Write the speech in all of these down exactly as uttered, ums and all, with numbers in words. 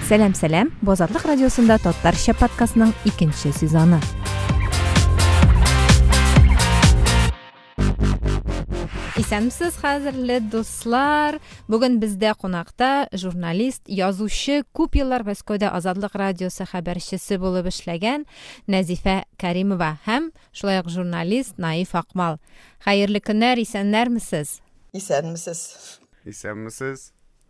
Сәлам-сәлам, Бозатлык радиосында Татарча подкастының икенче сезоны. Исәнмесез, хәзерле дуслар. Бүген бездә кунакта журналист, язучы, күп еллар Мәскәүдә Азатлык радиосы хәбәрчесе булып эшләгән Нәзифә Кәримова һәм шулай ук журналист Наиф Акмал. Хәерле көннәр, исәннәрмесез? Исәнмесез. Исәнмесез.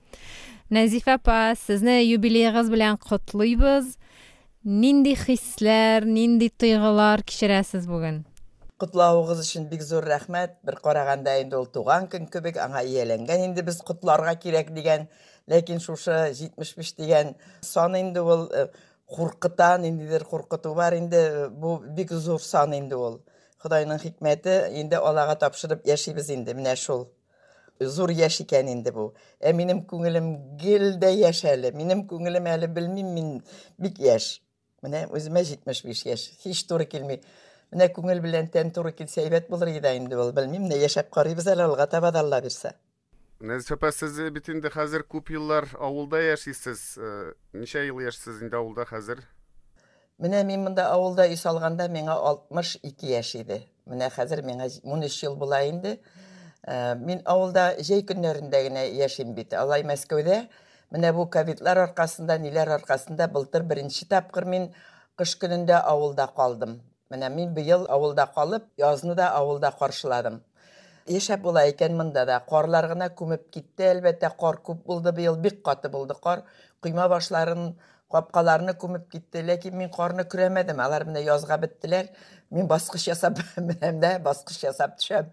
Нәзифә апа, сезне юбилейгыз белән котлыйбыз. Нинди хисләр, нинди тойгылар кичерәсез бүген? Котлауыгыз өчен бик зур рәхмәт. Бер караганда инде ул туган көн кебек, аңа ияләнгән инде без котларга кирәк дигән, ләкин шушы җитмеш биш дигән сан инде ул куркыта, ниндидер куркыту бар инде, бу бик зур сан инде ул. Худайның хикмәте, инде Аллага тапшырып яшибез инде, менә шул. Зур яшь икән инде бу. Ә минем күңелем гел дә яшь әле. Минем күңелем әле белмим, мин бик яшь. Менә үземә җитмеш биш яшь. Һич туры килми. Менә күңел белән тән туры килсә әйбәт булыр иде инде ул. Белмим, менә яшәп карыйбыз әле, Аллага таба да Алла бирсә. Нәзифә апа, сез бит инде хәзер күп еллар авылда яшисез. Ничә ел яшисез инде авылда хәзер? Менә мин монда авылда үй салганда миңа алтмыш ике яшь иде. Менә хәзер миңа ун өч ел була инде. Мин авылда җәй көннәрендә генә яшим бит. Алай Мәскәүдә, менә бу ковидлар аркасында, ниләр аркасында былтыр беренче тапкыр мин кыш көнендә авылда калдым. Менә мин быел авылда калып, язны да авылда каршыладым. Яшәп була икән монда да. Карлар гына күмеп китте, әлбәттә, кар күп булды быел, бик каты булды кар. Койма башларын, капкаларны күмеп китте, ләкин мин карны күрәмәдем. Алар менә язга беттеләр. Мин баскыч ясап менәм дә, баскыч ясап төшәм.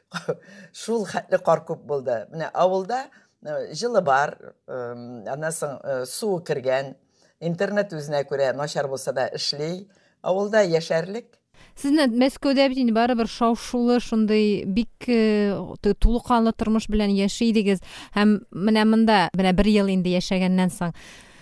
Шул хәтле кар күп булды. Менә авылда җылы бар, аннан соң су кергән, интернет үзенә күрә начар булса да эшли. Авылда яшәрлек. Сезне Мәскәүдә бит инде барыбер шау-шулы, шундый бик тулыканлы тормыш белән яши идегез. Һәм менә монда, менә бер ел инде яшәгәннән соң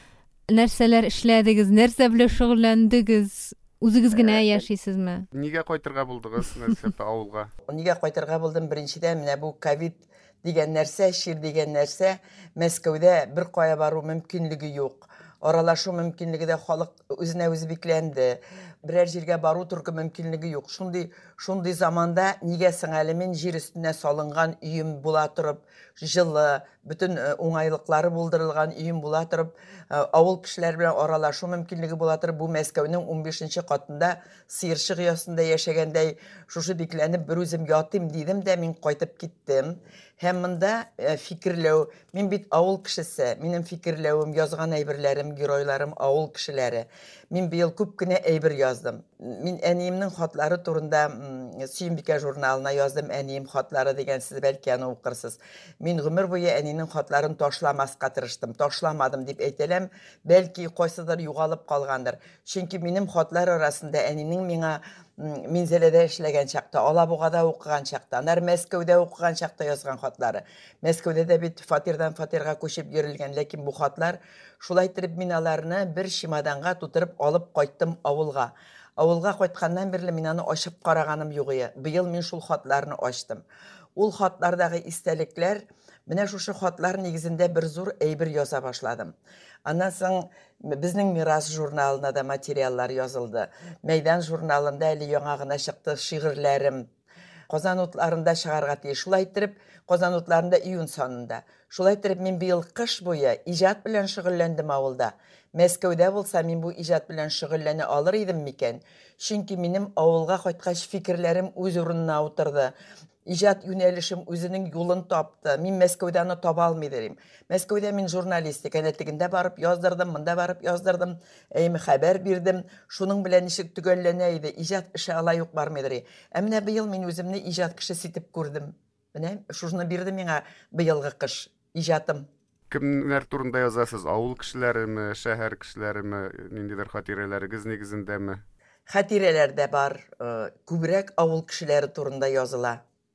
нәрсәләр эшләдегез, нәрсә белән шөгыльләндегез? Үзегез генә яшисезме? Нигә кайтырга булдыгыз, Нәзифә апа, авылга? Нигә кайтырга булдым? Беренчедән, менә бу ковид дигән нәрсә, шир дигән нәрсә, Мәскәүдә бер кая бару мөмкинлеге юк. Аралашу мөмкинлеге дә халык үзенә үзе бикләнде. Берәр җиргә бару туры мөмкинлеге юк. Шундый шундый заманда нигә соң әле мин җир өстенә салынган өем була торып, җылы, бөтен уңайлыклары булдырылган өем була торып, авыл кешеләр белән аралашу мөмкинлеге була торып, бу Мәскәүнең ун бишенче катында сыерчык ясында яшәгәндәй шушы бикләнеп бер үзем ятыйм дидем дә мин кайтып киттем. Һәм монда фикерләү, мин бит авыл кешесе, минем фикерләвем, язган әйберләрем, геройларым авыл кешеләре. Мин быел күп кенә әйбер яздым. Мин әниемнең хатлары турында Сөембикә журналына яздым, әнием хатлары дигән, сез бәлки аны укырсыз. Мин гомер буе әнинең хатларын ташламаска тырыштым, ташламадым дип әйтәләм, бәлки кайсыдыр югалып калгандыр. Чөнки минем хатлар арасында әнинең миңа Минзәләдә эшләгән чакта, Алабугада укыган чакта, нар Мәскәүдә укыган чакта язган хатлары. Мәскәүдә дә бит фатирдан фатирга күчеп йөрелгән, ләкин бу хатлар шулай итеп мин аларны бер чемоданга тутырып алып кайттым авылга. Авылга кайтканнан бирле мин аны ачып караганым юк иде. Быел мин шул хатларны ачтым. Ул хатлардагы истәлекләр, менә шушы хатлар нигезендә бер зур әйбер яза башладым. Аннан соң безнең Мирас журналына да материаллар язылды. Мәйдан журналында әле яңа гына чыкты шигырьләрем. Казан утларында чыгарга тиеш. Шулай итеп, Казан утларында июнь санында. Шулай итеп мин быел кыш буе иҗат белән шөгыльләндем авылда. Мәскәүдә булса мин бу иҗат белән шөгыльләнә алыр идем микән? Чөнки минем авылга кайткач фикерләрем үз урынына утырды. Иҗат юнәлешем үзенең юлын тапты. Мин Мәскәүдә аны таба алмыйдым. Мәскәүдә мин журналистика әнәтлегендә барып яздырдым, монда барып яздырдым, әйме хәбәр бирдем. Шуның белән ничек төгәлләнә иде. Иҗат эше алай ук бармыйдыр. Ә менә быел мин үземне иҗат кешесе итеп күрдем. Менә шуны бирде миңа быелгы кыш иҗатым. Кемнәр турында язасыз? Авыл кешеләреме, шәһәр кешеләреме, ниндидер хатирәләрегез нигезендәме? Хатирәләр дә бар, күбрәк авыл кешеләре турында языла.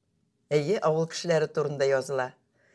Әйе, авыл кешеләре турында языла.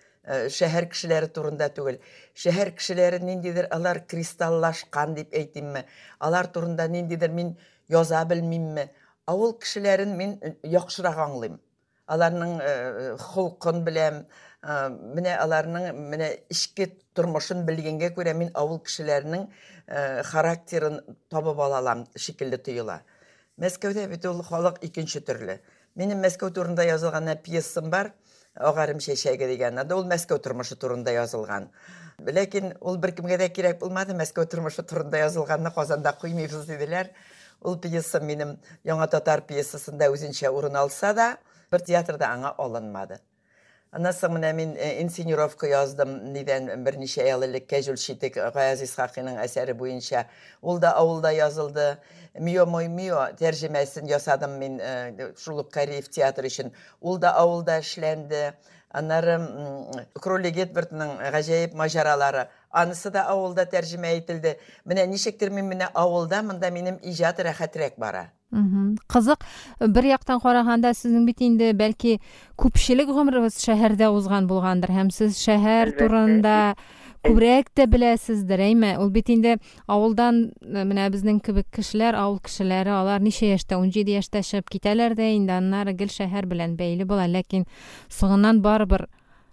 Шәһәр кешеләре турында түгел. Шәһәр кешеләре ниндидер алар кристаллашкан дип әйтимме? Алар турында ниндидер мин яза белмимме? Авыл кешеләрен мин яхшырак аңлыйм. Аларның холкын беләм, Менә аларның менә ички тормышын белгәнгә күрә мин авыл кешеләренең характерын табып алалам шикелле тоела. Мәскәүдә бит ул халык икенче төрле. Минем Мәскәү турында язылган пьесам бар, Агарым чәчәге дигән. Анда ул Мәскәү тормышы турында язылган. Ләкин ул беркемгә дә кирәк булмады, Мәскәү тормышы турында язылганны Казанда куймыйбыз диделәр. Ул пьеса минем Яңа татар пьесасында үзенчә урын алса да, бер театрда аңа алынмады. Аннан соң менә мин инсценировка яздым, нидән берничә ел элек Кәҗүл Читек Гаяз Исхакыйның әсәре буенча. Ул да авылда язылды. Мио мой мио тәрҗемәсен ясадым мин шул ук Кариев театры өчен. Ул да авылда эшләнде. Аннары Кролик Эдвардның гаҗәеп маҗаралары. Анысы да авылда тәрҗемә ителде. Менә ничектер мин менә авылда, монда минем иҗат рәхәтрәк бара. Кызык, бер яктан караганда сезнең бит инде бәлки күпчелек гомерегез шәһәрдә узган булгандыр һәм сез шәһәр турында күбрәк тә беләсездер, әйме? Ул бит инде авылдан менә безнең кебек кешеләр, авыл кешеләре, алар ничә яшьтә, унҗиде яшьтә чыгып китәләр дә инде аннары гел шәһәр белән бәйле була, ләкин соңыннан барыбер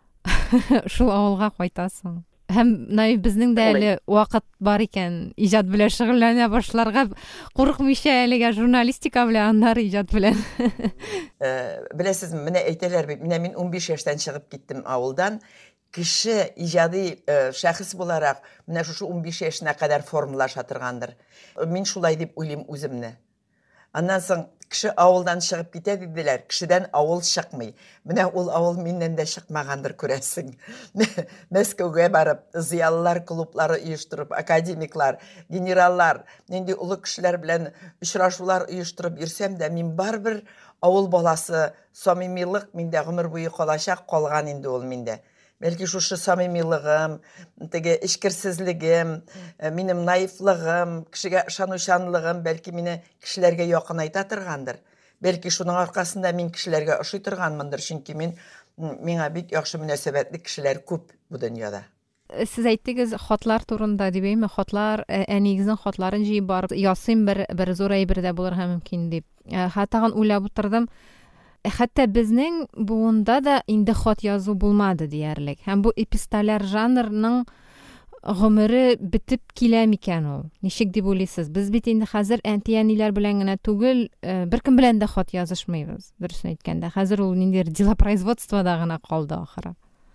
шул авылга кайтасың. Һәм Наив безнең дә әле вакыт бар икән, иҗат белән шөгыльләнә башларга, курыкмыйча әлегә журналистика белән, аннары иҗат белән. Беләсезме, менә әйтәләр бит, менә мин унбиш яшьтән чыгып киттем авылдан. Кеше иҗади шәхес буларак, менә шушы унбиш яшенә кадәр формалаша торгандыр. Мин шулай дип уйлыйм үземне. Аннан соң кеше авылдан чыгып китә диделәр, кешедән авыл чыкмый. Менә ул авыл миннән дә чыкмагандыр күрәсең. Мәскәүгә барып, зыялылар клублары оештырып, академиклар, генераллар, нинди улы кешеләр белән очрашулар оештырып йөрсәм дә, мин барбер авыл баласы, самимилык миндә гомер буе калачак, калган инде ул миндә. Бәлки шушы самимилыгым, теге эчкерсезлегем, минем наивлыгым, кешегә ышанучанлыгым бәлки мине кешеләргә якынайта торгандыр. Бәлки шуның аркасында мин кешеләргә ошый торганмындыр, чөнки мин миңа бик яхшы мөнәсәбәтле кешеләр күп бу дөньяда. Сез әйттегез хатлар турында дибейме? Хатлар, әнигезнең хатларын җыеп барып ясыйм, бер бер зур әйбер дә булырга мөмкин дип. Хатаган уйлап утырдым. Хәтта безнең буында да инде хат язу булмады диярлек. Һәм бу эпистоляр жанрның гомере битеп килә микән ул? Ничек дип уйлыйсыз? Без бит инде хәзер әнти-әниләр белән генә түгел, беркем белән дә хат язышмыйбыз. Дөресен әйткәндә, хәзер ул ниндидер делопроизводствода гына калды ахыры.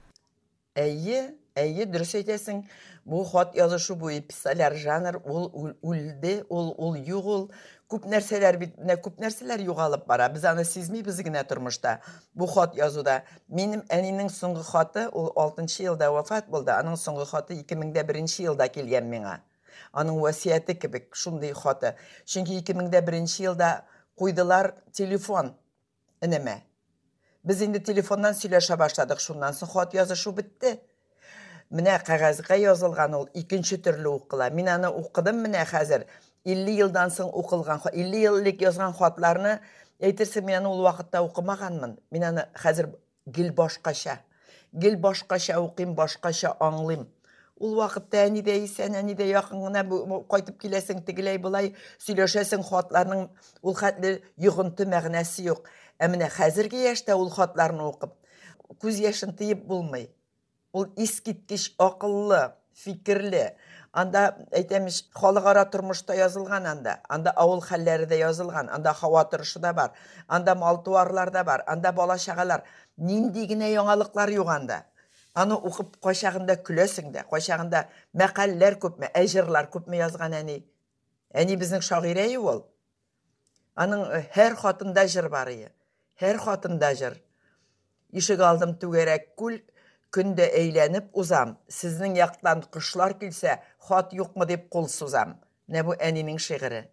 Әйе, әйе, дөрес әйтәсең. Бу хат язышу, бу эпистоляр жанр, ул үлде, ул ул юк, күп нәрсәләр бит, менә күп нәрсәләр югалып бара. Без аны сизмибез генә тормышта. Бу хат язуда. Минем әнинең соңгы хаты, ул алтынчы елда вафат булды. Аның соңгы хаты ике мең беренче елда килгән миңа. Аның васияте кебек, шундый хаты. Чөнки ике мең беренче елда куйдылар телефон инеме. Без инде телефоннан сөйләшә башладык, шуннан соң хат язышу бетте. Менә кәгазьгә язылган ул икенче төрле укыла. Мин аны укыдым менә хәзер. илле елдан соң укылган, илле еллык язган хатларны әйтерсең мин аны ул вакытта укымаганмын. Мин аны хәзер гел башкача, гел башкача укыйм, башкача аңлыйм. Ул вакытта әни дә исән, әни дә якын гына кайтып киләсең, тегеләй булай сөйләшәсең, хатларның ул хәтле йогынты мәгънәсе юк. Ә менә хәзерге яшьтә ул хатларны укып, күз яшын тыеп булмый. Ул искиткеч акыллы, фикерле. Анда әйтәмеш, халыкара тормышта язылган анда. Анда авыл хәлләре дә язылган, анда һава торышы да бар, анда мал-туарлар да бар, анда бала-чагалар. Нинди генә яңалыклар юк анда. Аны укып кайчагында көләсең дә, кайчагында мәкаләләр күпме, әҗырлар күпме язган әни. Әни безнең шагыйрә ул. Аның һәр хатында җыр бар иде. Һәр хатында җыр. Ишек алдым түгәрәк күл, көндә әйләнеп узам. Сезнең яктан кышлар килсә, хат юкмы дип кул сузам. Менә бу әнинең шигыре.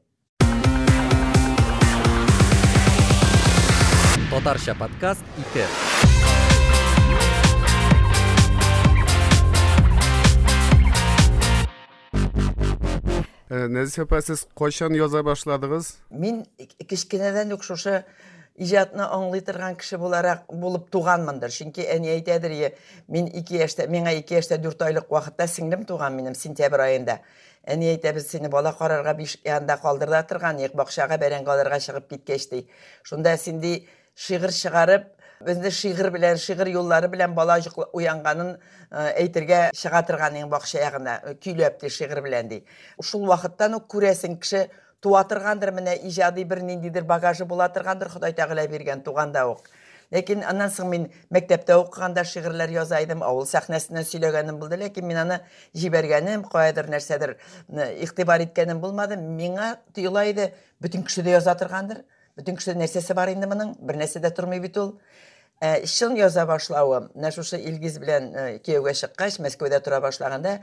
Татарча подкаст ике. Нәзиф апа, сез кайчан яза башладыгыз? Мин кичкенәдән үк шушы иҗатны аңлый торган кеше буларак булып туганмындыр. Чөнки әни әйтәдер, мин ике яшьтә, миңа ике яшьтә дүрт айлык вакытта сеңлем туган минем сентябрь айында. Әни әйтә, без сине бала карарга биш янда калдырда торган, ник бакчага бәрәңге алырга чыгып киткәч ди. Шунда син ди шигырь чыгарып, Безне шигырь белән, шигырь юллары белән бала уянганын әйтергә чыга торган иң бакча ягына, көйләп ди шигырь белән ди. Шул вакыттан ук күрәсең кеше туа торгандыр, менә иҗади бер ниндидер багажы була торгандыр, Ходай Тәгалә биргән туганда ук. Ләкин аннан соң мин мәктәптә укыганда шигырьләр яза идем, авыл сәхнәсеннән сөйләгәнем булды, ләкин мин аны җибәргәнем, каядыр нәрсәдер игътибар иткәнем булмады. Миңа тоела иде, бөтен кеше дә яза торгандыр. Бөтен кеше нәрсәсе бар инде моның, бер нәрсә дә тормый бит ул. Шын яза башлавы, менә шушы Илгиз белән кияүгә чыккач, Мәскәүдә тора башлаганда,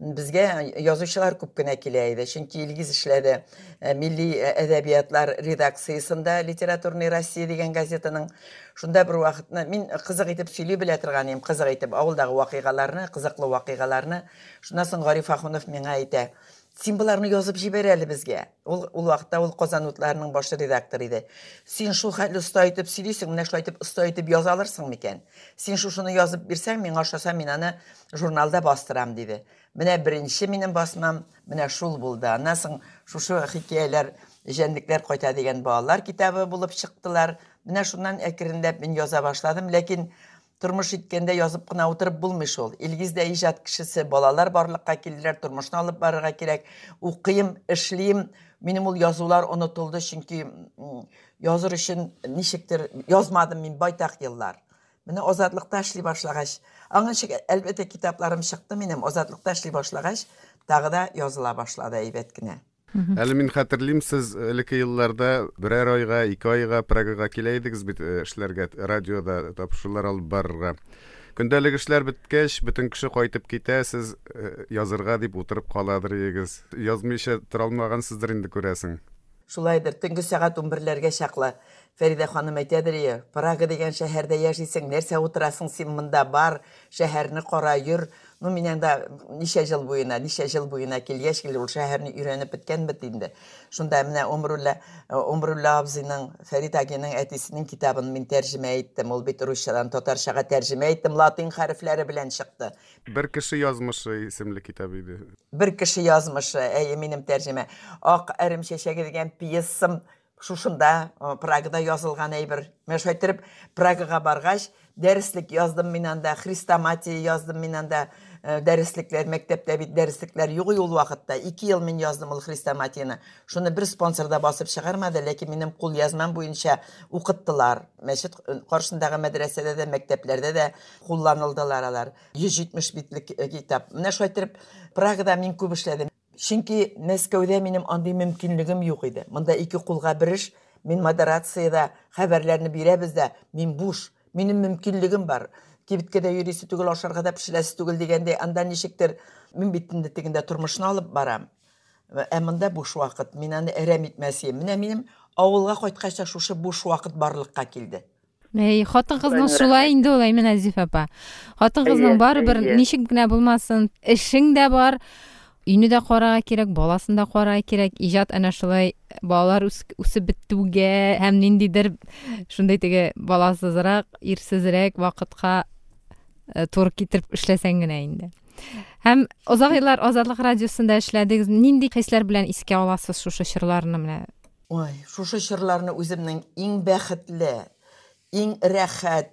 безгә язучылар күп кенә килә иде. Чөнки Илгиз эшләде Милли әдәбиятлар редакциясендә, Литературный Россия дигән газетаның. Шунда бер вакытны мин кызык итеп сөйли белә торган идем, кызык итеп авылдагы вакыйгаларны, кызыклы вакыйгаларны. Шуннан соң Гариф Ахунов миңа әйтә: "Син буларны язып җибәр әле безгә." Ул ул вакытта ул Казан утларының баш редакторы иде. "Син шул хәтле оста итеп сөйлисең, менә шулай итеп оста итеп яза алырсың микән? Син шушыны язып бирсәң, мин ашаса, мин аны журналда бастырам" диде. Менә беренче минем басмам менә шул булды. Аннан соң шушы хикәяләр, Җәнлекләр кайта дигән балалар китабы булып чыктылар. Менә шуннан әкренләп мин яза башладым, ләкин тормыш иткәндә язып кына утырып булмый шул. Илгиз дә иҗат кешесе, балалар барлыкка килделәр, тормышны алып барырга кирәк. Укыйм, эшлим. Минем ул язулар онытылды, чөнки языр өчен ничектер язмадым мин байтак еллар. Менә Азатлыкта эшли башлагач, аңынча әлбәттә китапларым чыкты минем. Азатлыкта эшли башлагач, тагы да языла башлады әйбәт кенә. Әле мин хәтерлим, сез элекке елларда берәр айга, ике айга Прагага килә идегез бит эшләргә, радиода тапшырулар алып барырга. Көндәлек эшләр беткәч, бөтен кеше кайтып китә, сез язырга дип утырып каладыр идегез. Язмыйча тора алмагансыздыр инде күрәсең. Шулайдыр, төнге сәгать унберләргә чаклы. Фәридә ханым әйтәдер, Прага дигән шәһәрдә яшисең, нәрсә утырасың син монда, бар, шәһәрне кара йөр. Ну, мин анда ничә жыл буена, ничә жыл буена килгәч, килде ул шәһәрне өйрәнеп беткән бит инде. Шунда менә Омрулла, Омрулла абзыйның, Фәрид агиның әтисенең китабын мин тәрҗемә иттем. Ул бит русчадан татарчага тәрҗемә иттем, латин хәрефләре белән чыкты. Бер кеше язмышы исемле китап иде. Бер кеше язмышы, әйе, минем тәрҗемә. Ак әрем чәчәге дигән пьесам шушында Прагада язылган әйбер. Мен шайтырып Прагага баргач, дәреслек яздым мин анда, хрестоматия яздым мин анда. Дәреслекләр, мәктәптә бит дәреслекләр юк ул вакытта. ике ел мин яздым ул хрестоматияны. Шуны бер спонсорда басып чыгармады, ләкин минем кул язмам буенча укыттылар. Мәчет каршындагы мәдрәсәдә дә, мәктәпләрдә дә кулланылдылар алар. йөз җитмеш битлек китап. Менә шайтырып Прагада мин күп эшләдем. Чөнки Мәскәүдә минем андый мөмкинлегем юк иде. Монда ике кулга бер эш, мин модерацияда хәбәрләрне бирәбез дә, мин буш, минем мөмкинлегем бар. Кибеткәдә йөрисе түгел, ашарга да пешерәсе түгел дигәндәй, анда ничектер мин битендә тегендә тормышны алып барам. Ә монда буш вакыт, мин аны әрәм итмәсем. Менә минем авылга кайткачта шушы буш вакыт барлыкка килде. Әй, хатын кызның шулай инде ул, Әймән Азиф апа. Хатын кызның барыбер ничек кенә булмасын, эшең дә бар. Үйне дә карарга кирәк, баласын да карарга кирәк. Иҗат әнә шулай балалар үсеп беттүгә һәм ниндидер шундай теге баласызрак, ирсезрәк вакытка туры китереп эшләсәң генә инде. Һәм озак еллар Азатлык радиосында эшләдегез. Нинди хисләр белән искә аласыз шушы чырларны менә? Ой, шушы чырларны үземнең иң бәхетле, иң рәхәт,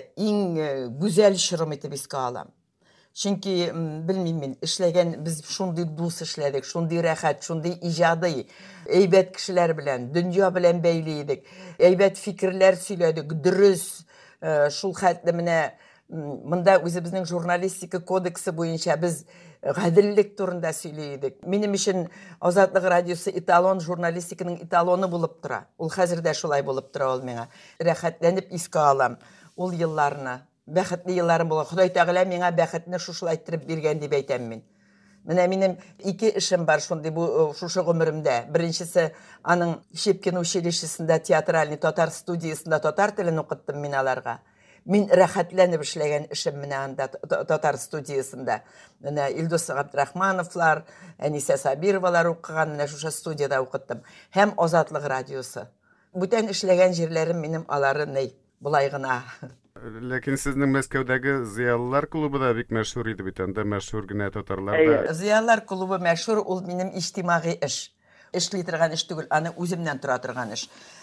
иң гүзәл чырым итеп искә алам. Чөнки белмим мин, эшләгән без шундый дус эшләдек, шундый рәхәт, шундый иҗади, әйбәт кешеләр белән, дөнья белән бәйле идек. Әйбәт фикерләр сөйләдек, дөрес, шул хәтле менә монда үзебезнең журналистика кодексы буенча без гаделлек турында сөйли идек. Минем өчен Азатлык радиосы эталон, журналистиканың эталоны булып тора. Ул хәзер дә шулай булып тора ул миңа. Рәхәтләнеп искә алам ул елларны. Бәхетле елларым булган. Ходай Тәгалә миңа бәхетне шушылай итеп биргән дип әйтәм мин. Менә минем ике эшем бар шундый бу шушы гомеремдә. Беренчесе аның Щепкин училищесында, театральный татар студиясында татар телен укыттым мин аларга. Мин рәхәтләнеп эшләгән эшем менә анда татар студиясында. Менә Илдус Габдрахмановлар, Әнисә Сабировалар укыган, менә шушы студияда укыттым. Һәм Азатлык радиосы. Бүтән эшләгән җирләрем минем алары ней, булай гына. Ләкин сезнең Мәскәүдәге зыялылар клубы да бик мәшһүр иде бит, анда мәшһүр генә татарлар да. Зыялылар клубы мәшһүр, ул минем иҗтимагый эш. Эшли торган эш түгел, аны үземнән тора торган эш.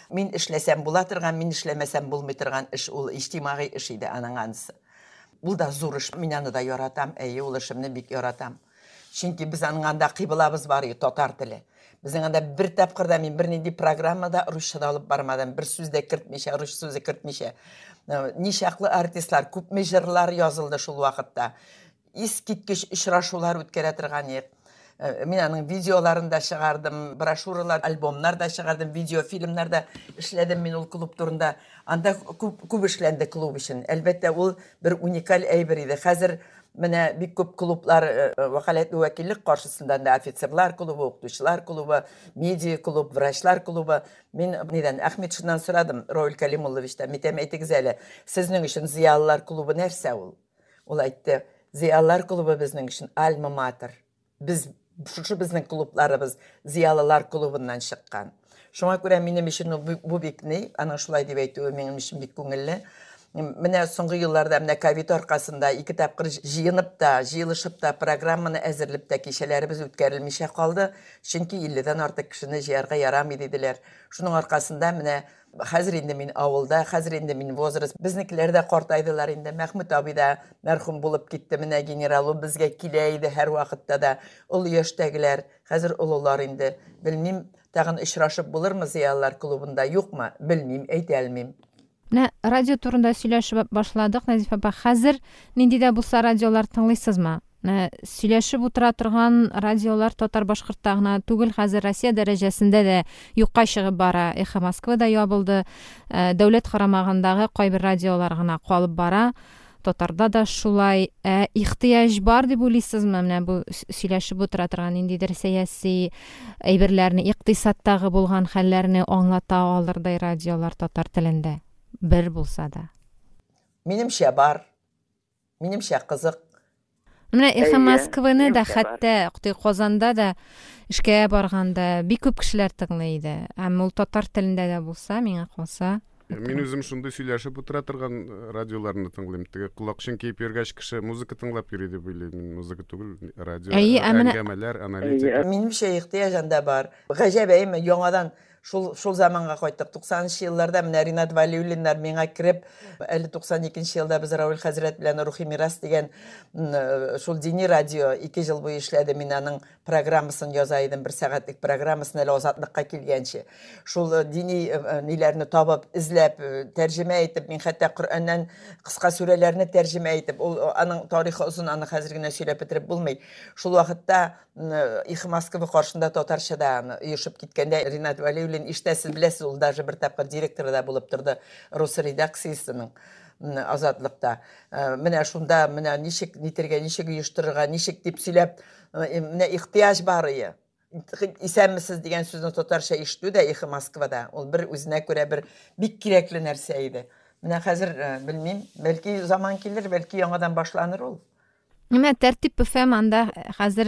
Мин эшләсәм була торган, мин эшләмәсәм булмый торган эш, ул иҗтимагый эш иде аның анысы. Ул да зур эш, мин аны да яратам, әйе, ул эшемне бик яратам. Чөнки без аның анда кыйблабыз бар иде, татар теле. Безнең анда бер тапкырда мин бернинди программада русча алып бармадым, бер сүз дә кертмичә, рус сүзе кертмичә. Ничаклы артистлар, күпме җырлар язылды шул вакытта. Искиткеч очрашулар үткәрә торган идек. Мин аның видеоларын да чыгардым, брошюралар, альбомнар да чыгардым, видеофильмнар да эшләдем мин ул клуб турында. Анда күп күп эшләнде клуб өчен. Әлбәттә, ул бер уникаль әйбер иде. Хәзер менә бик күп клублар вәкаләтле вәкиллек каршысында да офицерлар клубы, укытучылар клубы, медиа клуб, врачлар клубы. Мин нидән Әхмәтшиннан сорадым, Равил Калимулловичтан, митәм әйтегез әле, сезнең өчен зыялылар клубы нәрсә ул? Ул әйтте, зыялылар клубы безнең өчен альма матер. Без шушы безнең клубларыбыз зыялылар клубыннан чыккан. Шуңа күрә минем өчен бу бик ни, аның шулай дип әйтүе минем өчен бик күңелле. Менә соңгы елларда менә ковид аркасында ике тапкыр җыенып та, җыелышып та программаны әзерлеп тә кичәләребез үткәрелмичә калды. Чөнки илледән артык кешене җыярга ярамый диделәр. Шуның аркасында менә хәзер инде мин авылда, хәзер инде мин возраст. Безнекеләр дә картайдылар инде. Мәхмүт абый да мәрхүм булып китте. Менә генерал ул безгә килә иде һәр вакытта да. Ул яшьтәгеләр, хәзер олылар инде. Белмим, тагын очрашып булырмы зыялылар клубында, юкмы? Белмим, әйтә алмыйм. Менә радио турында сөйләшеп башладык, Назиф апа. Хәзер нинди дә булса радиолар тыңлыйсызмы? Менә сөйләшеп утыра торган радиолар татар башкортта гына түгел, хәзер Россия дәрәҗәсендә дә юкка чыгып бара. Эхо Москвада ябылды. Дәүләт карамагындагы кайбер радиолар гына калып бара. Татарда да шулай. Ихтыяҗ бар дип уйлыйсызмы? Менә бу сөйләшеп утыра торган ниндидер сәяси әйберләрне, икътисадтагы булган хәлләрне аңлата алырдай радиолар татар телендә. Бер булса да. Минемчә бар. Минемчә кызык. Менә Эхо Москваны да, хәтта Казанда да эшкә барганда бик күп кешеләр тыңлый иде. Һәм ул татар телендә дә булса, миңа калса. Мин үзем шундый сөйләшеп утыра торган радиоларны тыңлыйм. Теге колакчын киеп йөргәч кеше музыка тыңлап йөри дип уйлыйм. Мин музыка түгел, радио, әңгәмәләр, аналитика. Минемчә ихтыяҗ анда бар. Гаҗәп әйме, яңадан Шул шул заманга кайттык. туксанынчы елларда менә Ринат Валиуллиннар миңа кирип, әле туксан икенче елда без Равил хәзрәт белән Рухи мирас дигән шул дини радио ике ел буе эшләде. Мин аның программасын яза идем, бер сәгатьлек программасын әле азатлыкка килгәнче. Шул дини ниләрне табып, изләп, тәрҗемә итеп, мин хәтта Коръәннән кыска сүрәләрне тәрҗемә итеп, ул аның тарихы узын, аны хәзер генә сөйләп бетереп булмый. Шул вакытта Эхо Москва каршында татарчада оешып киткәндә Ринат Валиуллин иштәсез беләсез, ул даже бер тапкыр директоры да булып торды рус редакциясенең азатлыкта. Менә шунда менә ничек нитергә, ничек оештырырга, ничек дип сөйләп, менә ихтыяҗ бар иде. Исәнмесез дигән сүзне татарча ишетү дә Эхо Москвада. Ул бер үзенә күрә бер бик кирәкле нәрсә иде. Менә хәзер белмим, бәлки заман килер, бәлки яңадан башланыр ул. Менә тәртип пөфәм анда хәзер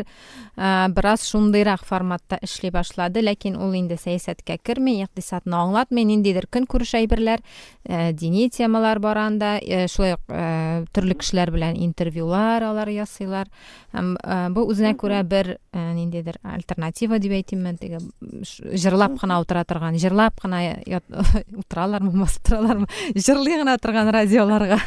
бераз шундыйрак форматта эшли башлады, ләкин ул инде сәясәткә керми, икътисадны аңлатмый, ниндидер көнкүреш әйберләр, дини темалар бар анда, шулай төрле кешеләр белән интервьюлар алар ясыйлар. Һәм бу үзенә күрә бер ниндидер альтернатива дип әйтим мен, теге җырлап кына утыра торган, җырлап кына утыралармы, басып торалармы, җырлый гына торган радиоларга.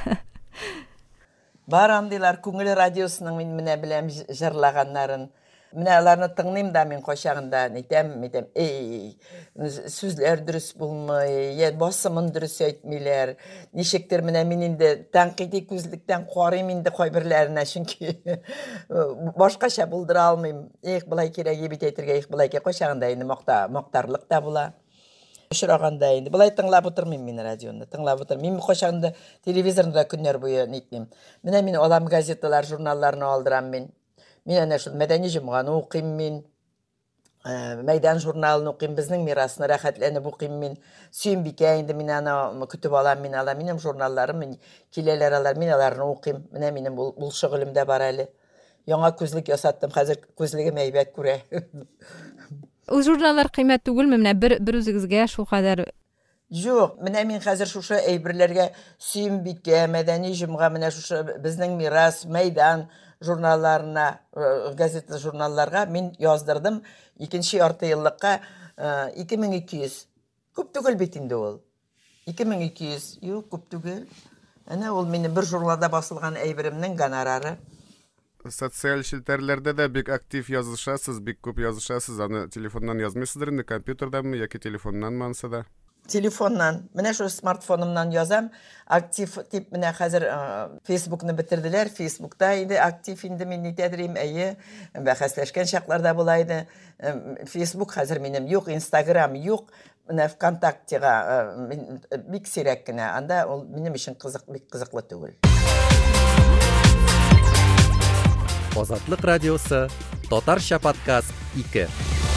Бар андыйлар күңел радиосының мин менә беләм җырлаганнарын. Менә аларны тыңлыйм да мин кайчагында, әйтәм, әйтәм, эй, сүзләр дөрес булмый, я басымын дөрес әйтмиләр. Ничектер менә мин инде тәнкыйди күзлектән карыйм инде кайберләренә, чөнки башкача булдыра алмыйм. Их, булай кирәк бит әйтергә, их, булай кайчагында инде макта, мактарлык та була. Очраганда инде. Булай тыңлап утырмыйм мин радионы, тыңлап утырмыйм. Мин кайчагында телевизорда көннәр буе нитмим. Менә мин алам газеталар, журналларны алдырам мин. Мин әнә шул мәдәни җомганы укыйм мин. Мәйдан журналын укыйм, безнең мирасны рәхәтләнеп укыйм мин. Сөембикә инде мин аны көтеп алам, мин алам, минем журналларым, мин киләләр алар, мин аларны укыйм. Менә минем бул шөгылем дә бар әле. Яңа күзлек ясаттым, хәзер күзлегем әйбәт күрә. Ул журналлар кыйммәт түгелме? Менә бер бер үзегезгә шул кадәр. Юк, менә мин хәзер шушы әйберләргә Сөембикә, мәдәни җомга, менә шушы безнең мирас, мәйдан журналларына, газета журналларга мин яздырдым икенче ярты еллыкка ике мең ике йөз Күп түгел бит инде ул. ике мең ике йөз, юк, күп түгел. Әнә ул минем бер журналда басылган әйберемнең гонорары. Социаль челтәрләрдә дә бик актив язышасыз, бик күп язышасыз. Аны телефоннан язмыйсыздыр инде, компьютерданмы яки телефоннан манса да. Телефоннан, менә шу смартфонымнан язам, актив тип менә хәзер Facebookны бетерделәр, Facebookта инде актив инде мин нитәдерим, әйе, бәхәсләшкән чакларда була иде. Facebook хәзер минем юк, Instagram юк, менә ВКонтактега бик сирәк кенә, анда ул минем өчен кызык, бик кызыклы түгел. Азатлык радиосы, Татарча подкаст ике.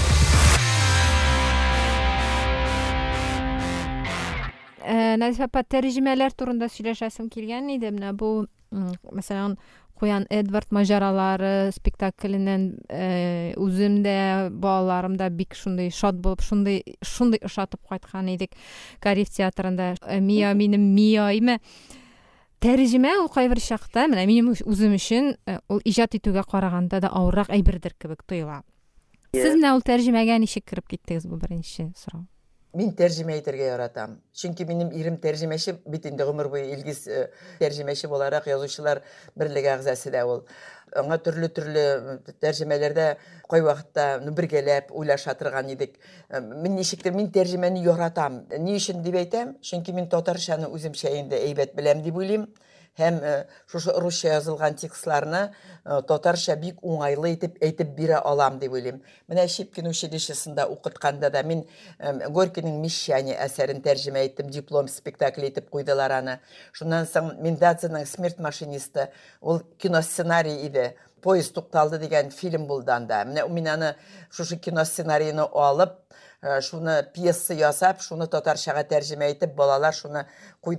Назифа апа, тәрҗемәләр турында сөйләшәсем килгән иде. Менә бу, мәсәлән, Куян Эдвард маҗаралары спектакленнән үзем дә, балаларым да бик шундый шат булып, шундый шундый ошатып кайткан идек Кариф театрында. Мия минем Мияймы. Тәрҗемә ул кайбер чакта, менә минем үзем өчен ул иҗат итүгә караганда да авыррак әйбердер кебек тоела. Сез менә ул тәрҗемәгә ничек кирип киттегез, бу беренче сорау. Мин тәрҗемә итәргә яратам. Чөнки минем ирем тәрҗемәче, бит инде гомер буе Илгиз тәрҗемәче буларак язучылар берлеге әгъзасы да ул. Аңа төрле-төрле тәрҗемәләрдә кай вакытта бергәләп уйлаша торган идек. Мин ничектер мин тәрҗемәне яратам. Ни өчен дип әйтәм? Чөнки мин татарчаны үземчә инде әйбәт беләм дип уйлыйм. Һәм шушы русча язылган текстларны татарча бик уңайлы итеп әйтеп бирә алам дип уйлыйм. Менә Щепкин училищесында укытканда да мин Горькийның Мещане әсәрен тәрҗемә иттем, диплом спектакль итеп куйдылар аны. Шуннан соң Миндадзиның Смерть машинисты, ул киносценарий иде. Поезд тукталды дигән фильм булды анда. Менә мин аны шушы киносценарийны алып, шуны пьеса ясап, шуны татарчага тәрҗемә итеп, балалар шуны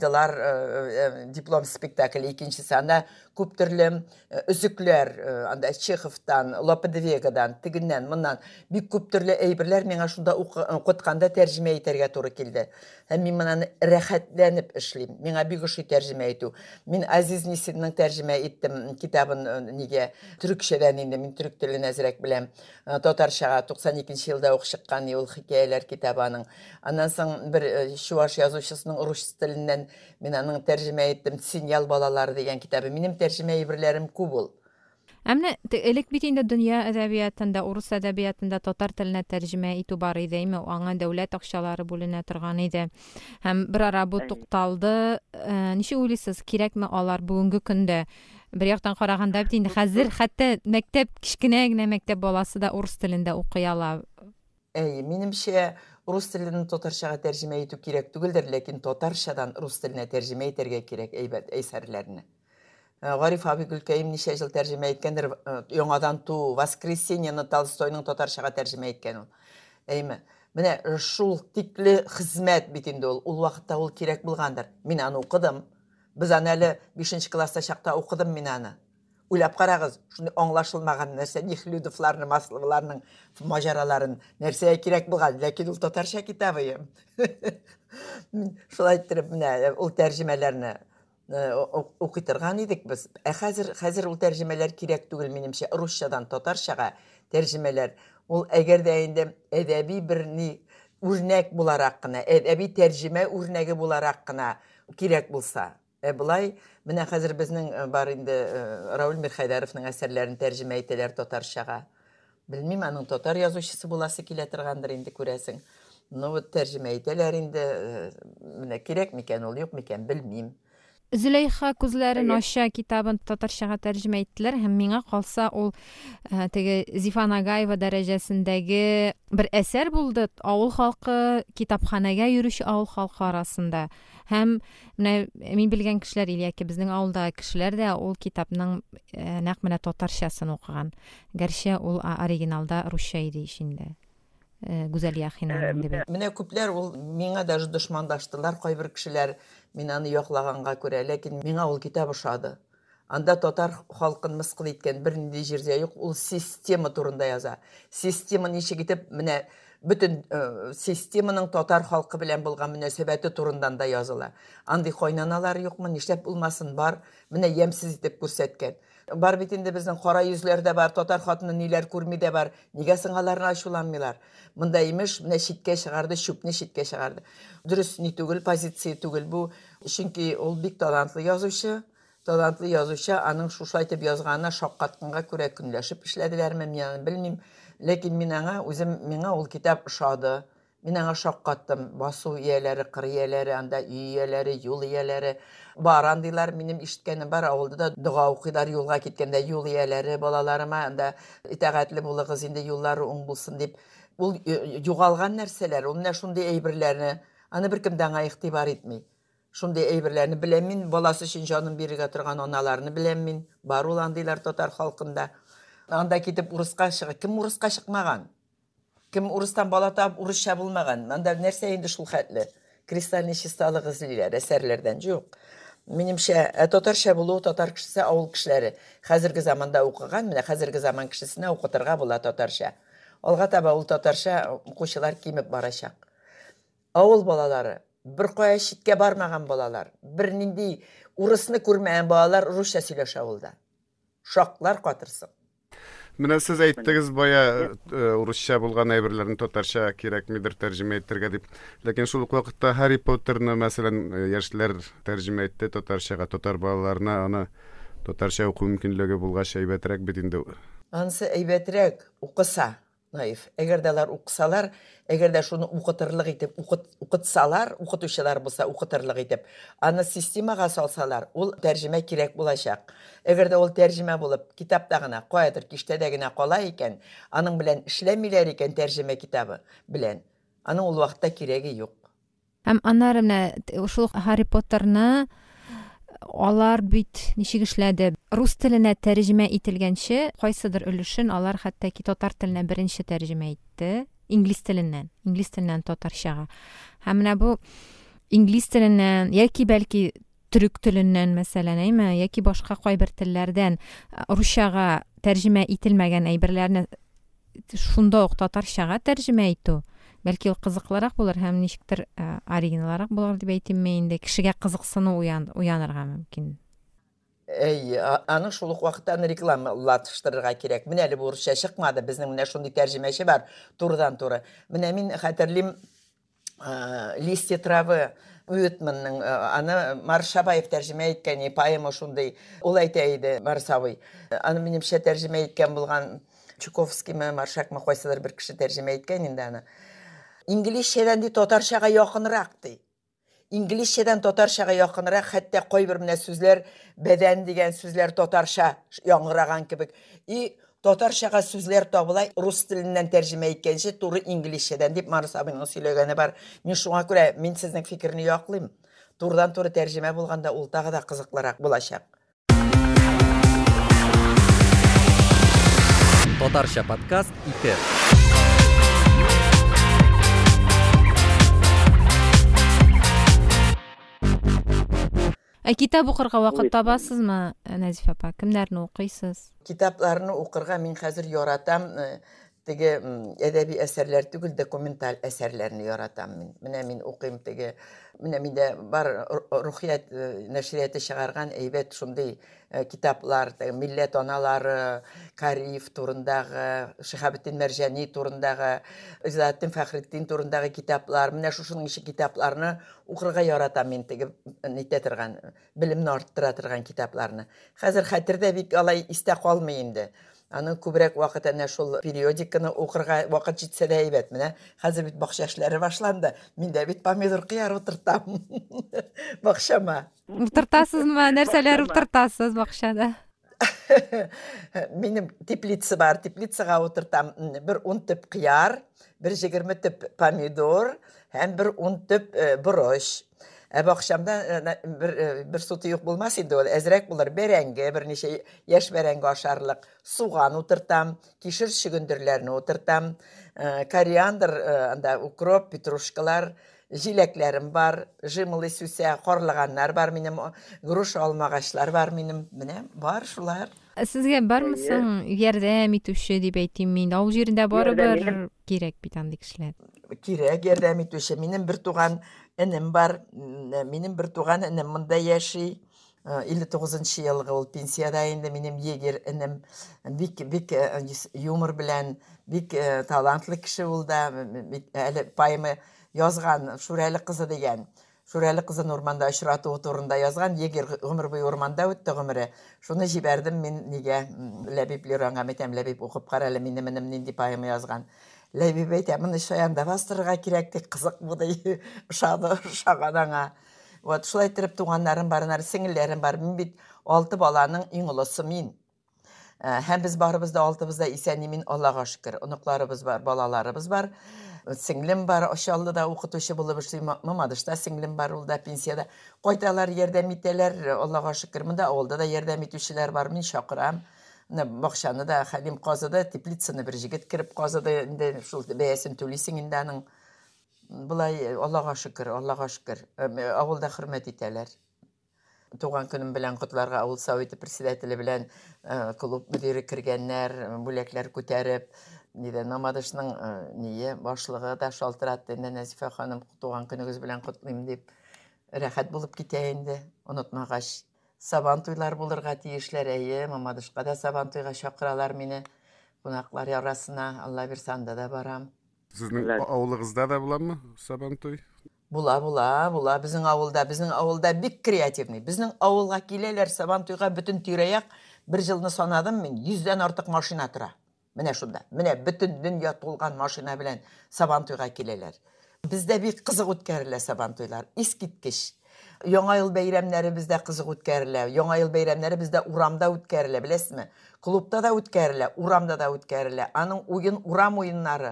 куйдылар диплом спектакль икенчесе. Анда күп төрле өзекләр, анда Чеховтан, Лопе де Вегадан, тегеннән, моннан бик күп төрле әйберләр миңа шунда укытканда тәрҗемә итәргә туры килде. Һәм мин моны рәхәтләнеп эшлим. Миңа бик ошый тәрҗемә итү. Мин Азиз Нисинның тәрҗемә иттем китабын нигә төрекчәдән инде, мин төрек телен әзрәк беләм. Татарчага туксан икенче елда ук чыккан ул хикәяләр китабының. Аннан соң бер чуаш язучысының рус теленнән мин аның тәрҗемә иттем Синьял балалары дигән китабы. Минем тәрҗемә әйберләрем күп ул. Әмма элек бит инде дөнья әдәбиятында, урыс әдәбиятында татар теленә тәрҗемә итү бар иде, әйме аңа дәүләт акчалары бүленә торган иде. Һәм бер ара бу тукталды. Ничек уйлыйсыз, кирәкме алар бүгенге көндә? Бер яктан караганда бит инде хәзер хәтта мәктәп, кичкенә генә мәктәп баласы да урыс телендә укый ала. Әй, минемчә рус теленнән татарчага тәрҗемә итү кирәк түгелдер, ләкин татарчадан рус теленә тәрҗемә итәргә кирәк әйбәт әсәрләрне. Гариф Абигулкәим ничә ел тәрҗемә иткәндер, яңадан ту, Воскресеньены Толстойның татарчага тәрҗемә иткән ул. Әйме, менә шул тикле хезмәт бит инде ул. Ул вакытта ул кирәк булгандыр. Мин аны укыдым. Без аны әле бишенче класста чакта укыдым мин аны. Уйлап карагыз, шундый аңлашылмаган нәрсә, Нихлюдовларны, Масловларның маҗараларын нәрсәгә кирәк булган, ләкин ул татарча китабы. Шулай итеп менә ул тәрҗемәләрне укый торган идек без. Ә хәзер хәзер ул тәрҗемәләр кирәк түгел минемчә. Русчадан татарчага тәрҗемәләр ул әгәр дә инде әдәби бер ни үрнәк буларак кына, әдәби тәрҗемә үрнәге буларак кына кирәк булса. Ә булай менә хәзер безнең бар инде Раул Мирхәйдаровның әсәрләрен тәрҗемә итәләр татарчага. Белмим, аның татар язучысы буласы килә торгандыр инде күрәсең. Ну вот тәрҗемә итәләр инде, менә кирәк микән ул, юк микән, белмим. Зөләйха күзләрен ача китабын татарчага тәрҗемә иттеләр һәм миңа калса ул теге Зифа Нагаева дәрәҗәсендәге бер әсәр булды. Авыл халкы, китапханәгә йөрүче авыл халкы арасында. Һәм менә мин белгән кешеләр яки безнең авылда кешеләр дә ул китапның нәкъ менә татарчасын укыган. Гәрчә ул оригиналда русча иде ишендә. Гүзәл Яхинаның дип. Менә күпләр ул миңа даже дошмандаштылар, кайбер кешеләр мин аны яклаганга күрә, ләкин миңа ул китап ошады. Анда татар халкын мыскыл иткән бернинди җирдә юк, ул система турында яза. Система ничек итеп менә бөтен системаның татар халкы белән булган мөнәсәбәте турында да языла. Андый кайнаналар юкмы, нишләп булмасын, бар, менә ямсыз итеп күрсәткән. Бар бит инде безнең кара йөзләр дә бар, татар хатыны ниләр күрми дә бар. Нигә соң аларны ачуланмыйлар? Монда имеш, менә читкә чыгарды, чүпне читкә чыгарды. Дөрес ни түгел, позиция түгел бу. Чөнки ул бик талантлы язучы. Талантлы язучы, аның шушы айтып язганына шаккатканга күрә көнләшеп эшләделәрме, мин белмим. Ләкин мин аңа үзем миңа ул китап ошады. Мин аңа шаккаттым. Басу ияләре, кыр ияләре, анда үй ияләре, юл ияләре. Баран дилар, минем ишеткәнем бар, авылда да дуга укыйлар юлга киткәндә, юл ияләре балаларыма, анда итәгатьле булыгыз, инде юллары уң булсын дип. Ул югалган нәрсәләр, ул менә шундый әйберләрне, аны беркем дә аңа игътибар итми. Шундый әйберләрне беләм мин, баласы өчен җанын бирергә торган аналарны беләм мин. Бар ул андыйлар татар халкында. Анда китеп урыска чыга. Кем урыска чыкмаган? Кем урыстан бала табып урысча булмаган? Анда нәрсә инде шул хәтле? Кристальный чисталык эзлиләр, әсәрләрдән юк. Минемчә, татарча булу татар кешесе, авыл кешеләре хәзерге заманда укыган, менә хәзерге заман кешесенә укытырга була татарча. Алга таба ул татарча укучылар кимеп барачак. Авыл балалары, бер кая читкә бармаган балалар, бер нинди урысны күрмәгән балалар русча сөйләшә авылда. Шаклар катырсын. Менә сез әйттегез бая урысча булган әйберләрне татарча кирәкмидер тәрҗемә итәргә дип. Ләкин шул ук вакытта Harry Potterны мәсәлән яшьләр тәрҗемә итте татарчага, татар балаларына аны татарча уку мөмкинлеге булгач әйбәтрәк бит инде. Ансы әйбәтрәк укыса. Наив. Әгәр дә алар укысалар, әгәр дә шуны укытырлык итеп укытсалар, укытучылар булса укытырлык итеп, аны системага салсалар, ул тәрҗемә кирәк булачак. Әгәр дә ул тәрҗемә булып, китапта гына, каядыр киштәдә генә кала икән, аның белән эшләмиләр икән тәрҗемә китабы белән, аның ул вакытта кирәге юк. Һәм аннары менә шул Harry Potterны алар бит ничек эшләде? Рус теленә тәрҗемә ителгәнче, кайсыдыр өлешен алар хәтта ки татар теленә беренче тәрҗемә итте, инглиз теленнән, инглиз теленнән татарчага. Һәм менә бу инглиз теленнән яки бәлки төрек теленнән мәсәлән, әйме, яки башка кайбер телләрдән русчага тәрҗемә ителмәгән әйберләрне шунда ук татарчага тәрҗемә итү. Бәлки ул кызыклырак булыр һәм ничектер оригиналрак булыр дип әйтим мен инде. Кешегә кызыксыну уянырга мөмкин. Әй, аның шул ук вакытта рекламалатыштырырга кирәк. Менә әле бу русча чыкмады, безнең менә шундый тәрҗемәче бар, турыдан-туры. Менә мин хәтерлим, листья травы Уитманның, аны Маршабаев тәрҗемә иткән, поэма шундый. Ул әйтә иде, Марсавый. Аны минемчә тәрҗемә иткән булган Чуковскийме, Маршакмы кайсыдыр бер кеше тәрҗемә иткән инде аны. Инглизчәдән ди татарчага якынрак ди. Инглизчәдән татарчага якынрак, хәтта кайбер менә сүзләр, бәдән дигән сүзләр татарча яңгыраган кебек. И татарчага сүзләр табыла, рус теленнән тәрҗемә иткәнче туры инглизчәдән дип Марсабыйның сөйләгәне бар. Мин шуңа күрә мин сезнең фикерне яклыйм. Турыдан-туры тәрҗемә булганда ул тагы да кызыклырак булачак. Татарча подкаст ике. Ә китап укырга вакыт табасызмы, Назифа апа? Кемнәрне укыйсыз? Китапларны укырга мин хәзер яратам, теге әдәби әсәрләр түгел, документаль әсәрләрне яратам мин. Менә мин укыйм теге, менә миндә бар рухият нәшрияты чыгарган әйбәт шундый китаплар, милләт аналары, Кариев турындагы, Шиһабетдин Мәрҗани турындагы, Изаәтдин Фәхретдин турындагы китаплар, менә шушының ише китапларны укырга яратам мин теге нитә торган, белемне арттыра торган китапларны. Хәзер хәтердә бик алай истә калмый инде. Аның күбрәк вакыт әнә шул периодиканы укырга вакыт җитсә дә әйбәт. Менә хәзер бит бакча эшләре башланды. Мин дә бит помидор кыяр утыртам бакчама. Утыртасызмы? Нәрсәләр утыртасыз бакчада? Минем теплица бар, теплицага утыртам. Бер ун төп кыяр, бер егерме төп помидор, һәм бер ун төп борыш. Ә бакчамда бер бер суты юк булмас инде, ул әзрәк булыр, бәрәңге, берничә яшь бәрәңге ашарлык, суган утыртам, кишер шөгендерләрне утыртам, кориандр, анда укроп, петрушкалар, җиләкләрем бар, жимылы сүсә, карлыганнар бар минем, груш алмагачлар бар минем, менә бар шулар. Сезгә бармы соң ярдәм итүче дип әйтим мин? Авыл җирендә барыбер кирәк бит андый кешеләр. Кирәк ярдәм итүче. Минем бер туган энем бар, минем бер туган энем монда яши. илле тогузынчы елгы ул пенсияда инде минем егер энем бик бик юмор белән бик талантлы кеше ул да әле поэма язган Шүрәле кызы дигән. Шүрәле кызын урманда очрату турында язган, егер гомер буе урманда үтте гомере. Шуны җибәрдем мин нигә Ләбиб Лиранга мәтәм Ләбиб укып кара әле минем энем нинди поэма язган. Ләбиб әйтә, моны шаянда бастырырга кирәк дип кызык булды, шады шаганаңа. Вот шулай итеп туганнарым бар, сеңелләрем бар. Мин бит алты баланың иң олысы мин. Һәм без барыбыз да алтыбыз да исән мин Аллага шөкер. Оныкларыбыз бар, балаларыбыз бар. Сеңлем бар, Ошаллыда укытучы булып эшли, Мамадышта сеңлем бар, ул да пенсияда. Кайталар, ярдәм итәләр, Аллага шөкер. Монда авылда да ярдәм итүчеләр бар, мин чакырам. Бакчаны да Хәлим казыды, теплицаны бер җигет кирип казыды, инде шул бәясен түлисең инде аның. Булай Аллага шөкер, Аллага шөкер. Авылда хөрмәт итәләр. Туган көнем белән котларга авыл советы председателе белән клуб мөдире кергәннәр, бүләкләр күтәреп, Диде Намадышның ние башлыгы да шалтыратты. Инде Нәзифә ханым туган көнегез белән котлыйм дип рәхәт булып китә инде. Онытмагач, сабан туйлар булырга тиешләр. Әйе, Мамадышка да сабан туйга чакыралар мине. Кунаклар арасына, Алла бирсә анда да барам. Сезнең авылыгызда да буламы сабан туй? Була, була, була. Безнең авылда, безнең авылда бик креативный. Безнең авылга киләләр сабан туйга бөтен тирә-як. Бер елны санадым мин, йөздән артык машина тора. Менә шунда. Менә бөтен дөнья тулган машина белән сабан туйга киләләр. Бездә бик кызык үткәрелә сабан туйлар. Искиткеч. Яңа ел бәйрәмнәре бездә кызык үткәрелә. Яңа ел бәйрәмнәре бездә урамда үткәрелә, беләсезме? Клубта да үткәрелә, урамда да үткәрелә. Аның уен урам уеннары.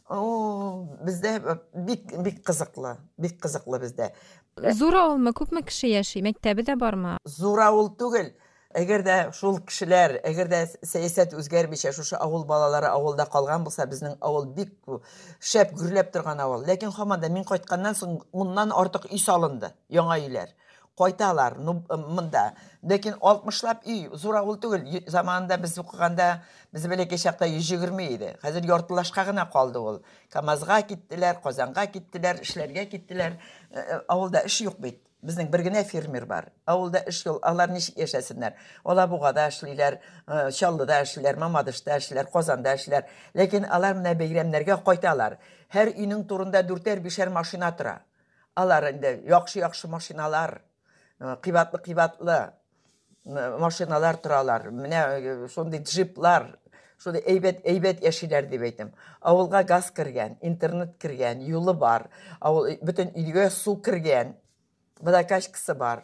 О, бездә бик бик кызыклы, бик кызыклы бездә. Зур авылмы, күпме кеше яши? Мәктәбе дә бармы? Зур авыл түгел. Әгәр дә шул кешеләр, әгәр дә сәясәт үзгәрмичә, шушы авыл балалары авылда калган булса, безнең авыл бик шәп гүрләп торган авыл. Ләкин һаман да мин кайтканнан соң уннан артык үй салынды, яңа өйләр. Кайталар, монда. Ләкин алтмышлап үй, зур авыл түгел. Заманында без укыганда, без бәләкәй чакта йөз егерме иде. Хәзер яртылашка гына калды ул. Камазга киттеләр, Казанга киттеләр, эшләргә киттеләр. Авылда эш юк бит. Безнең бер генә фермер бар. Авылда эш юк, алар ничек яшәсеннәр? Алабугада эшлиләр, Чаллыда эшлиләр, Мамадышта эшлиләр, Казанда эшлиләр. Ләкин алар менә бәйрәмнәргә кайталар. Һәр өйнең турында дүртәр-бишәр машина тора. Алар инде яхшы-яхшы машиналар, кыйбатлы-кыйбатлы машиналар торалар. Менә шундый джиплар, шундый әйбәт-әйбәт яшиләр дип әйтәм. Авылга газ кергән, интернет кергән, юлы бар. Авыл бөтен өйгә су кергән. Водокачкасы бар.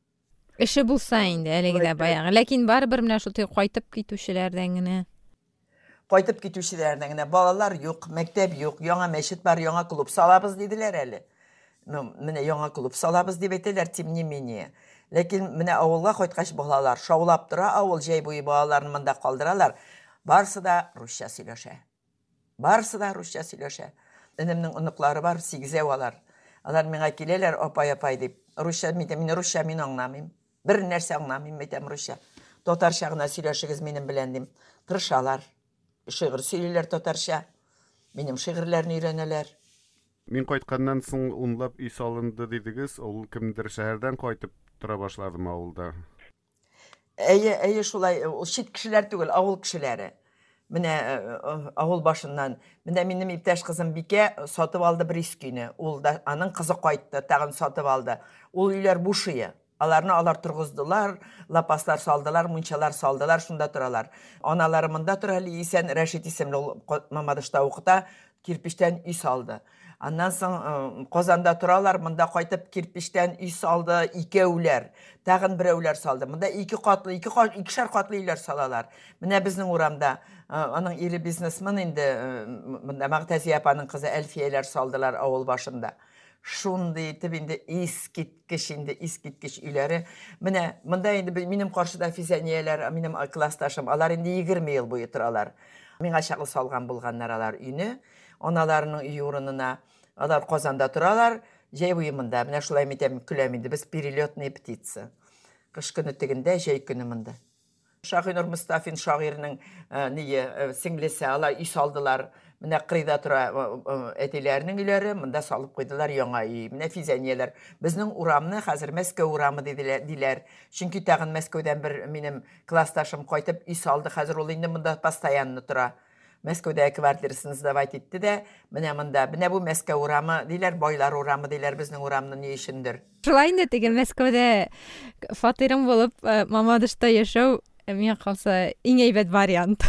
Эше булса инде, әлеге дә баягы. Ләкин барыбер менә шул кайтып китүчеләрдән генә. Кайтып китүчеләрдән генә балалар юк, мәктәп юк, яңа мәчет бар, яңа клуб салабыз диделәр әле. Менә яңа клуб салабыз дип әйтәләр, тем не менее. Ләкин менә авылга кайткач балалар шаулап тора, авыл җәй буе балаларын монда калдыралар. Барсы да русча сөйләшә. Барсы да русча сөйләшә. Энемнең оныклары бар, сигезәү алар. Алар миңа киләләр, апай-апай дип. Русча, мин русча мин аңламыйм. Бер нәрсә аңламыйм, әйтәм русча. Татарча гына сөйләшегез минем белән дим. Тырышалар. Шигырь сөйлиләр татарча. Минем шигырьләрне өйрәнәләр. Мин кайтканнан соң унлап үй салынды дидегез, ул кемдер шәһәрдән кайтып тора башладымы авылда? Әйе, әйе шулай, ул чит кешеләр түгел, авыл кешеләре. Менә авыл башыннан, менә минем иптәш кызым Бикә сатып алды бер искине. Ул да аның кызы кайтты, тагын сатып алды. Ул үйләр бушые. Аларны алар тургыздылар, лапаслар салдылар, мунчалар салдылар, шунда торалар. Аналары монда тора, Исән Рәшит исемле Мамадышта укыта, кирпичтән үй салды. Аннан соң Казанда торалар, монда кайтып кирпичтән үй салды, икәүләр, тагын берәүләр салды. Монда ике катлы, ике икешәр катлы үйләр салалар. Менә безнең урамда аның ире бизнесмен инде, монда Мәгътәзи апаның кызы Әлфияләр салдылар авыл башында. Шундый итеп инде искиткеч инде искиткеч үйләре. Менә монда инде минем каршыда Физанияләр, минем классташым, алар инде егерме ел буе торалар. Миңа чаклы салган булганнар алар үйне. Аналарының үй урынына, алар Казанда торалар, җәй буе монда. Менә шулай әйтәм, көләм инде, без перелетные птицы. Кыш көне тегендә, җәй көне монда. Шагыйнур Мустафин шагыйрьнең ние сеңлесе алар үй салдылар. Менә кырыйда тора әтиләрнең үйләре, монда салып куйдылар яңа үй. Менә физанияләр. Безнең урамны хәзер Мәскәү урамы диләр. Чөнки тагын Мәскәүдән бер минем классташым кайтып үй салды. Хәзер ул инде монда постоянно тора. Мәскәүдә квартирасын сдавать итте дә, менә монда, менә бу Мәскәү урамы диләр, байлар урамы диләр, безнең урамны ни өчендер. Шулай инде теге Мәскәүдә фатирым булып, Мамадышта яшәү, миңа калса, иң әйбәт вариант.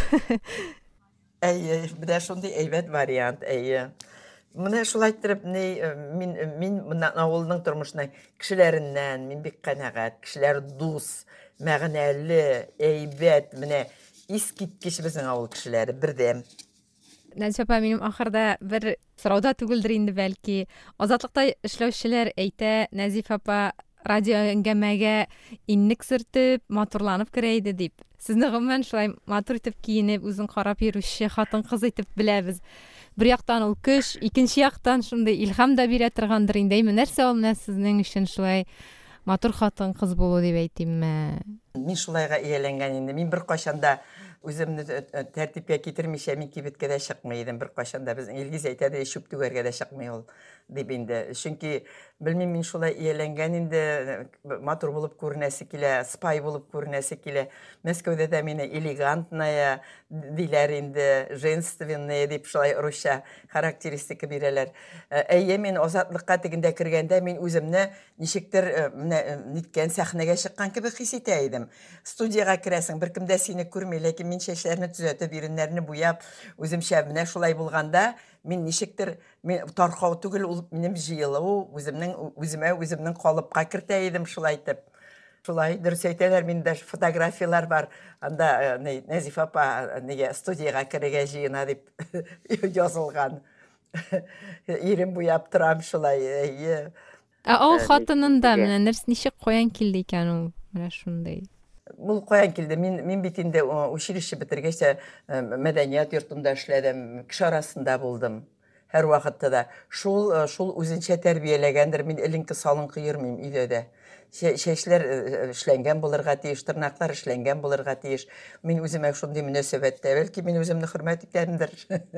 Әйе, менә шундый әйбәт вариант, әйе. Менә шулай итеп, мин мин монда авылның тормышына кешеләреннән мин бик канәгать, кешеләр дус, мәгънәле, әйбәт, менә искиткеч безнең авыл кешеләре бердәм. Нәзифә апа, минем ахырда бер сорауда түгелдер инде бәлки. Азатлыкта эшләүчеләр әйтә, Нәзифә апа радио әңгәмәгә иннек сөртеп, матурланып керә иде дип. Сезне гомумән шулай матур итеп киенеп, үзен карап йөрүче хатын-кыз итеп беләбез. Бер яктан ул көч, икенче яктан шундый илһам да бирә торгандыр инде. Нәрсә ул менә сезнең өчен шулай матур хатын-кыз булу дип әйтимме? Мин шулайга ияләнгән инде. Мин бер кашанда үземне тәртипкә китермичә мин кибеткә дә чыкмый идем. Бер кашанда безнең Илгиз әйтә дә, шуп түгәргә дә чыкмый ул дип инде. Чөнки белмим, мин шулай ияләнгән инде, матур булып күренәсе килә, спай булып күренәсе килә. Мәскәүдә дә мине элегантная диләр инде, женственная дип шулай русча характеристика бирәләр. Әйе, мин азатлыкка тегендә кергәндә мин үземне ничектер ниткән сәхнәгә чыккан кебек хис итә идем. Студияга керәсең, беркем дә сине күрми, ләкин мин чәчләрне төзәтеп, иреннәрне буяп, үземчә менә шулай булганда, мин ничектер мин таркау түгел, ул минем җыелу, үземнең үземә үземнең калыпка кертә идем шулай итеп. Шулай дөрес әйтәләр, миндә фотографиялар бар. Анда Нәзифә апа нигә студияга керергә җыена дип язылган. Ирен буяп торам шулай. Ә ул хатынында менә нәрсә ничек каян килде икән ул? Менә шундый. Ул каян килде? Мин мин бит инде училище бетергәчә мәдәният йортында эшләдем, кеше арасында булдым. Һәр вакытта да шул шул үзенчә тәрбияләгәндер. Мин эленке салынкы йөрмим өйдә дә. Чәчләр эшләнгән булырга тиеш, тырнаклар эшләнгән булырга тиеш. Мин үземә шундый мөнәсәбәттә, бәлки мин үземне хөрмәт итәмдер.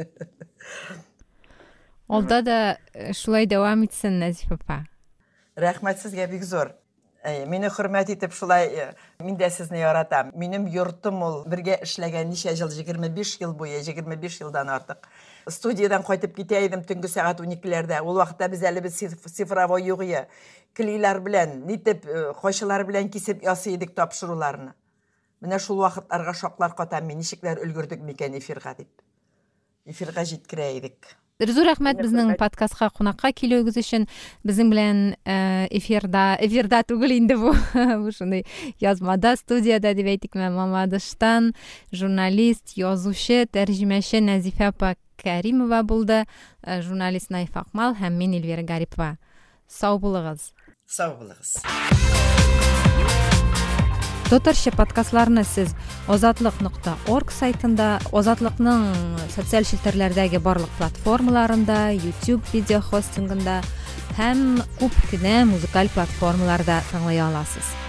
Алда да шулай дәвам итсен, Нәзифә апа. Рәхмәт сезгә бик зур. Мине хөрмәт итеп шулай, мин дә сезне яратам. Минем йортым ул бергә эшләгән ничә ел, егерме биш ел буе, егерме биш елдан артык. Студиядан кайтып китә идем төнге сәгать уникеләрдә. Ул вакытта без әле без цифровой юк иде. Клейлар белән, нитеп, кайшылар белән кисеп ясый идек тапшыруларны. Менә шул вакытларга шаклар катам, мин ничекләр өлгердек микән эфирга дип. Эфирга җиткерә идек. Зур рәхмәт безнең подкастка кунакка килүегез өчен. Безнең белән эфирда, эфирда түгел инде бу. Бу шундый язмада, студияда дип әйтик, Мамадыштан журналист, язучы, тәрҗемәче Нәзифә апа Кәримова булды. Журналист Наиф Акмал һәм мин Эльвира Гарипова. Сау булыгыз. Сау булыгыз. Татарча подкастларны сез азатлык нокта орг сайтында, Азатлыкның социаль челтәрләрдәге барлык платформаларында, YouTube видео хостингында һәм күп кенә музыкаль платформаларда тыңлый аласыз.